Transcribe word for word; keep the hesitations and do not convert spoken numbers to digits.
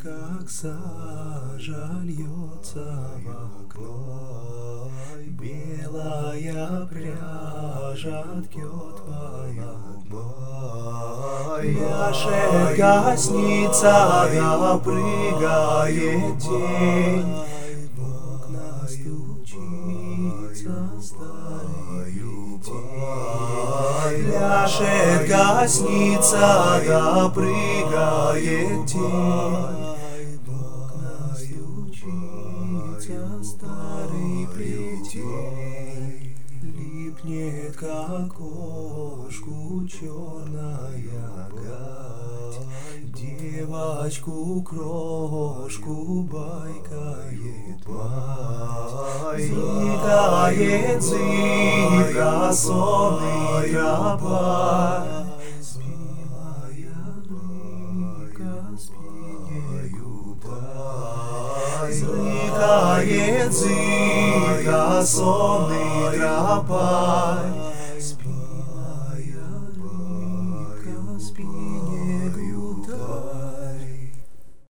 как сажа льется в окно, белая пряжа ткет полотно. Яшет гаснится, напрыгает тень, в окна стучится старый тень. Ляшет гаснится, напрыгает тень, в окна стучится старый плетень. Липнет к окошку черная гать, девочку крошку байкает мать. Зыкает зыбка сонный тропа, спилая рыбка спинею тай. Зыкает зыбка сонный тропа,